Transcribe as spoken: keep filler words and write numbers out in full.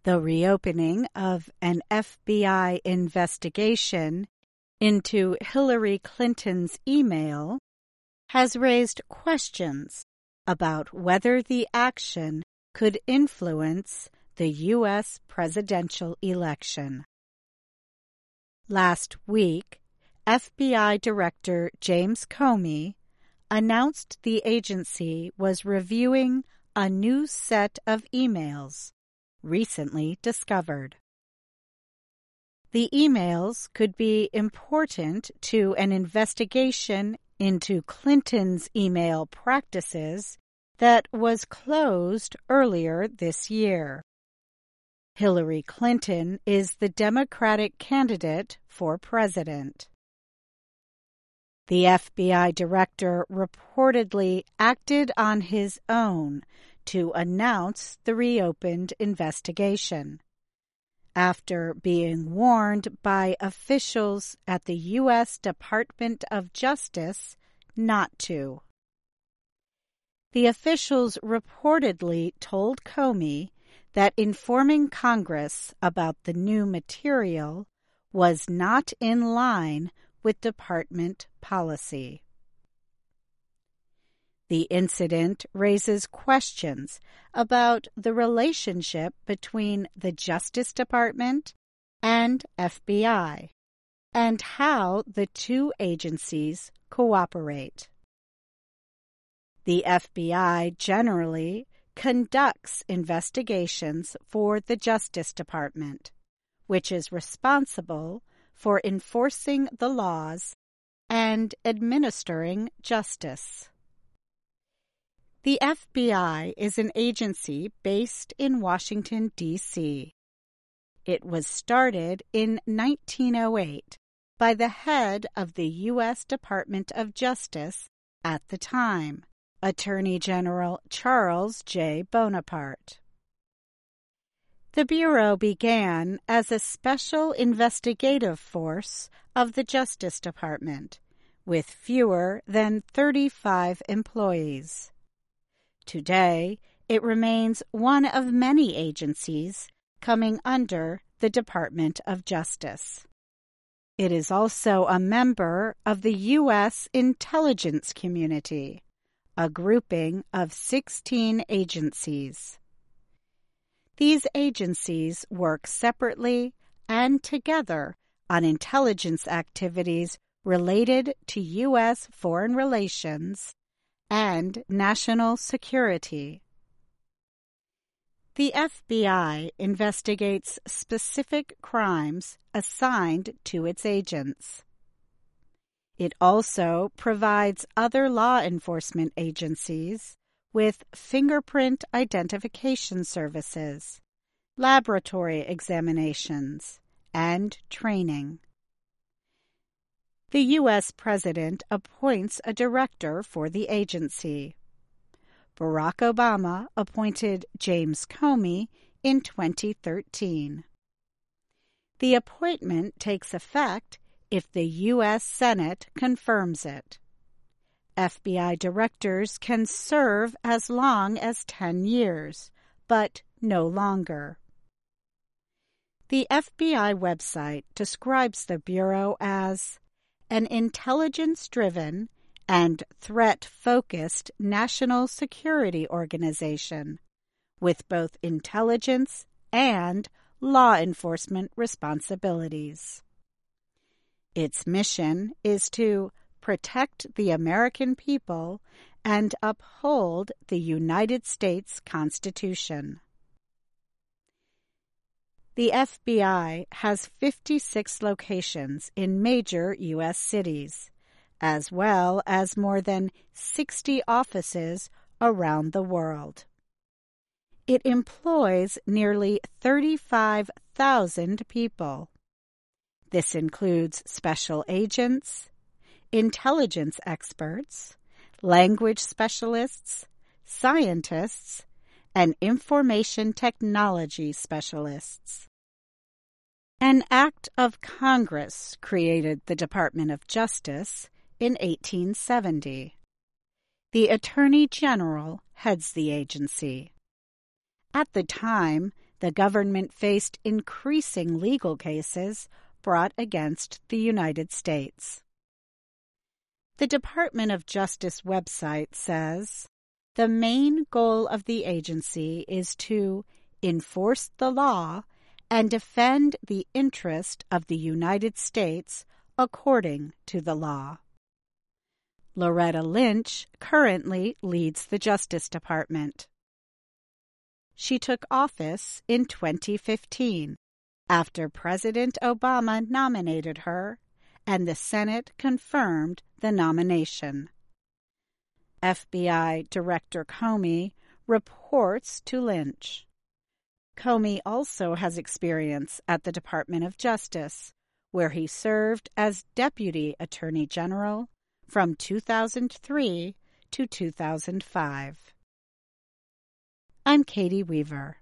The reopening of an F B I investigation into Hillary Clinton's email has raised questions about whether the action could influence the U S presidential election. Last week, F B I Director James Comey announced the agency was reviewing a new set of emails recently discovered. The emails could be important to an investigation into Clinton's email practices that was closed earlier this year. Hillary Clinton is the Democratic candidate for president. The F B I director reportedly acted on his own to announce the reopened investigation, after being warned by officials at the U S Department of Justice not to. The officials reportedly told Comey that informing Congress about the new material was not in line with department policy. The incident raises questions about the relationship between the Justice Department and F B I and how the two agencies cooperate. The F B I generally conducts investigations for the Justice Department, which is responsible for enforcing the laws and administering justice. The F B I is an agency based in Washington, D C It was started in nineteen oh eight by the head of the U S Department of Justice at the time, Attorney General Charles J. Bonaparte. The Bureau began as a special investigative force of the Justice Department, with fewer than thirty-five employees. Today, it remains one of many agencies coming under the Department of Justice. It is also a member of the U S intelligence community, a grouping of sixteen agencies. These agencies work separately and together on intelligence activities related to U S foreign relations and national security. The F B I investigates specific crimes assigned to its agents. It also provides other law enforcement agencies with fingerprint identification services, laboratory examinations, and training. The U S President appoints a director for the agency. Barack Obama appointed James Comey in twenty thirteen. The appointment takes effect if the U S Senate confirms it. F B I directors can serve as long as ten years, but no longer. The F B I website describes the Bureau as an intelligence-driven and threat-focused national security organization with both intelligence and law enforcement responsibilities. Its mission is to protect the American people and uphold the United States Constitution. The F B I has fifty-six locations in major U S cities, as well as more than sixty offices around the world. It employs nearly thirty-five thousand people. This includes special agents, intelligence experts, language specialists, scientists, and information technology specialists. An act of Congress created the Department of Justice in eighteen seventy. The Attorney General heads the agency. At the time, the government faced increasing legal cases brought against the United States. The Department of Justice website says, "The main goal of the agency is to enforce the law and defend the interest of the United States according to the law." Loretta Lynch currently leads the Justice Department. She took office in twenty fifteen after President Obama nominated her and the Senate confirmed the nomination. F B I Director Comey reports to Lynch. Comey also has experience at the Department of Justice, where he served as Deputy Attorney General from two thousand three to two thousand five. I'm Katie Weaver.